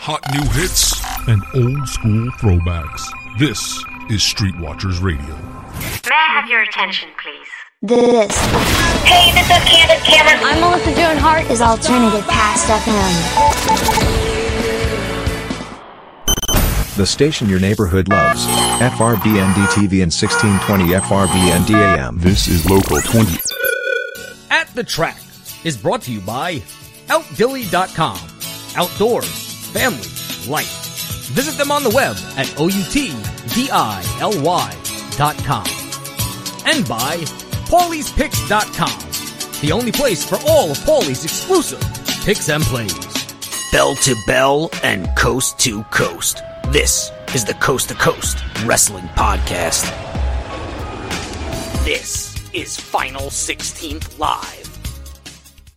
hot new hits, and old school throwbacks. This is Street Watchers Radio. May I have your attention, please? This. Hey, this is Candid Cameron. I'm Melissa Joan Hart. Is Alternative Past FM. The station your neighborhood loves. FRBND TV and 1620 FRBND AM. This is Local 20. At the Track is brought to you by OutDilly.com. Outdoors, family, life. Visit them on the web at OUTDILY.com. And by Paulie'sPicks.com, the only place for all of Paulie's exclusive picks and plays. Bell to bell and coast to coast. This is the Coast to Coast Wrestling Podcast. This is Final 16th Live.